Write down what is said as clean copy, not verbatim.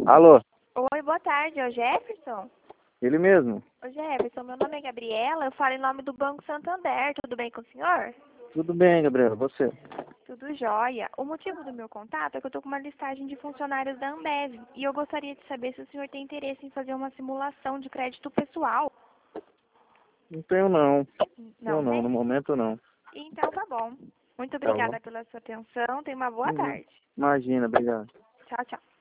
Alô? Oi, boa tarde, é o Jefferson? Ele mesmo? Ô Jefferson, meu nome é Gabriela, eu falo em nome do Banco Santander, tudo bem com o senhor? Tudo bem, Gabriela, você? Tudo jóia. O motivo do meu contato é que eu tô com uma listagem de funcionários da Ambev e eu gostaria de saber se o senhor tem interesse em fazer uma simulação de crédito pessoal. Não tenho não. Não No tem? momento não. Então tá bom. Muito Tá bom? obrigada pela sua atenção, tenha uma boa tarde. Imagina, obrigado. Tchau, tchau.